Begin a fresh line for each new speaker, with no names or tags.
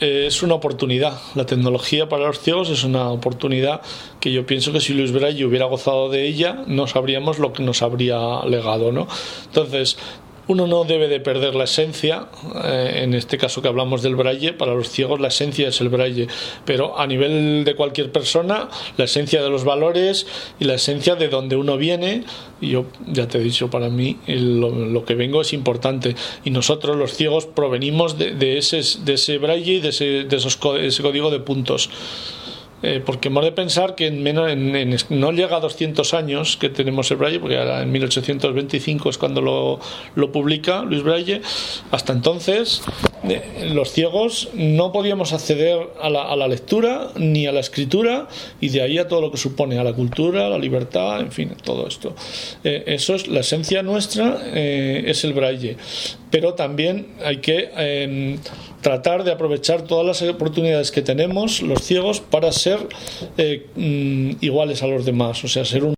es una oportunidad. La tecnología para los ciegos es una oportunidad que yo pienso que si Louis Braille hubiera gozado de ella, no sabríamos lo que nos habría legado, ¿no? Entonces, uno no debe de perder la esencia, en este caso que hablamos del braille, para los ciegos la esencia es el braille, pero a nivel de cualquier persona, la esencia de los valores y la esencia de donde uno viene, y yo ya te he dicho, para mí lo que vengo es importante, y nosotros los ciegos provenimos de ese braille y de ese código de puntos. Porque hemos de pensar que no llega a 200 años que tenemos el braille, porque ahora en 1825 es cuando lo publica Louis Braille. Hasta entonces los ciegos no podíamos acceder a la lectura ni a la escritura, y de ahí a todo lo que supone a la cultura, a la libertad, en fin, todo esto. Eso es la esencia nuestra, es el braille, pero también hay que tratar de aprovechar todas las oportunidades que tenemos los ciegos para ser iguales a los demás, o sea, ser un